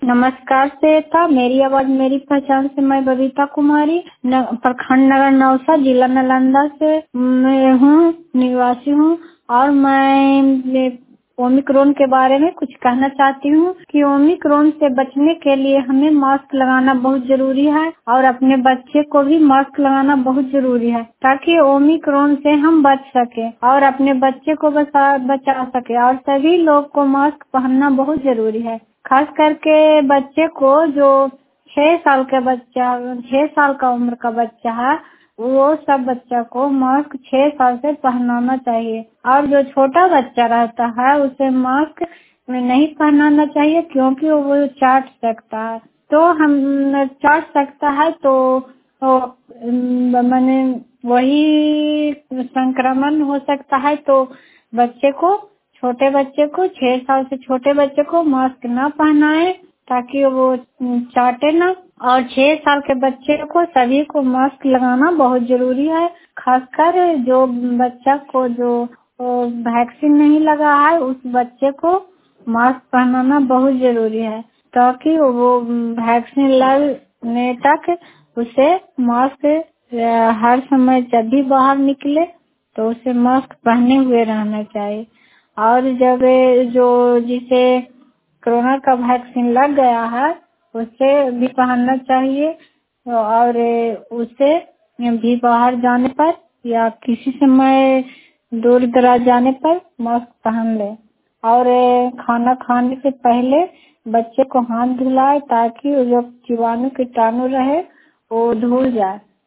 नमस्कार श्वेता, मेरी आवाज मेरी पहचान से मैं बबीता कुमारी प्रखंड नगर नौसा जिला नालंदा से मैं हूँ, निवासी हूँ। और मैं ओमिक्रॉन के बारे में कुछ कहना चाहती हूँ कि ओमिक्रॉन से बचने के लिए हमें मास्क लगाना बहुत जरूरी है और अपने बच्चे को भी मास्क लगाना बहुत जरूरी है ताकि ओमिक्रॉन से हम बच सके और अपने बच्चे को बचा सके। और सभी लोग को मास्क पहनना बहुत जरूरी है, खास करके बच्चे को जो 6 साल का उम्र का बच्चा है, वो सब बच्चा को मास्क 6 साल से पहनाना चाहिए। और जो छोटा बच्चा रहता है उसे मास्क नहीं पहनाना चाहिए क्योंकि वो चाट सकता है। तो हम चाट सकता है तो मैंने वही संक्रमण हो सकता है। तो छोटे बच्चे को 6 साल से छोटे बच्चे को मास्क ना पहनाए ताकि वो चाटे ना। और 6 साल के बच्चे को सभी को मास्क लगाना बहुत जरूरी है, खासकर जो बच्चा को जो वैक्सीन नहीं लगा है उस बच्चे को मास्क पहनाना बहुत जरूरी है ताकि वो वैक्सीन लगने तक उसे मास्क हर समय जब भी बाहर निकले तो उसे मास्क पहने हुए रहना चाहिए। और जब जिसे कोरोना का वैक्सीन लग गया है उसे भी पहनना चाहिए और उसे भी बाहर जाने पर या किसी समय दूर दराज जाने पर मास्क पहन ले। और खाना खाने से पहले बच्चे को हाथ धुलाए ताकि जो जीवाणु कीटाणु रहे वो धुल जाए।